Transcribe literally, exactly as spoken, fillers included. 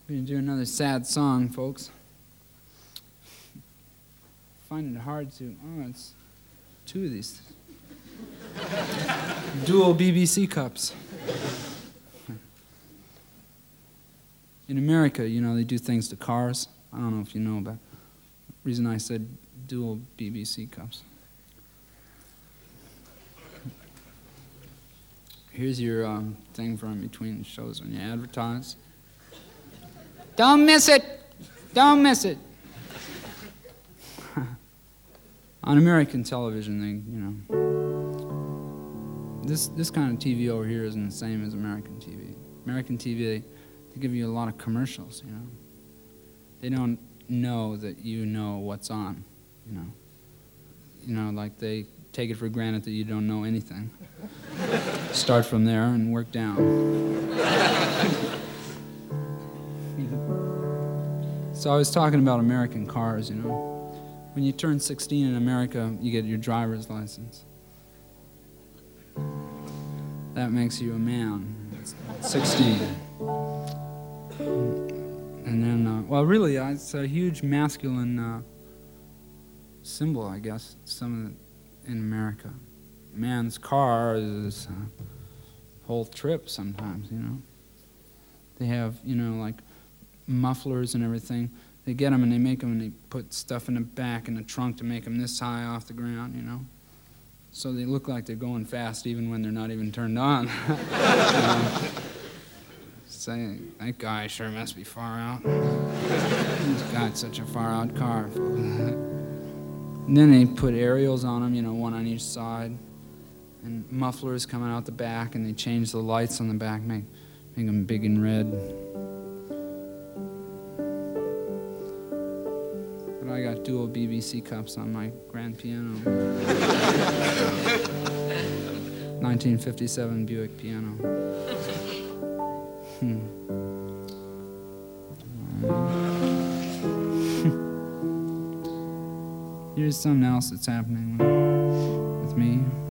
We're going to do another sad song, folks. Find it hard to... Oh, it's two of these. Dual B B C cups. In America, you know, they do things to cars. I don't know if you know, but the reason I said dual B B C cups. Here's your um, thing from between shows when you advertise. Don't miss it! Don't miss it! On American television, they, you know, this this kind of T V over here isn't the same as American T V. American T V, they, they give you a lot of commercials, you know. They don't know that you know what's on, you know. You know, like they take it for granted that you don't know anything. Start from there and work down. So I was talking about American cars, you know. When you turn sixteen in America, you get your driver's license. That makes you a man. sixteen. And then, uh, well, really, uh, it's a huge masculine uh, symbol, I guess, some of the, in America. Man's car is a whole trip sometimes, you know. They have, you know, like mufflers and everything. They get them and they make them and they put stuff in the back in the trunk to make them this high off the ground, you know. So they look like they're going fast even when they're not even turned on. You know? Saying, that guy sure must be far out. He's got such a far out car. And then they put aerials on them, you know, one on each side. And mufflers coming out the back, and they change the lights on the back, make, make them big and red. But I got dual B B C cups on my grand piano. nineteen fifty-seven Buick piano. Hmm. Here's something else that's happening with me.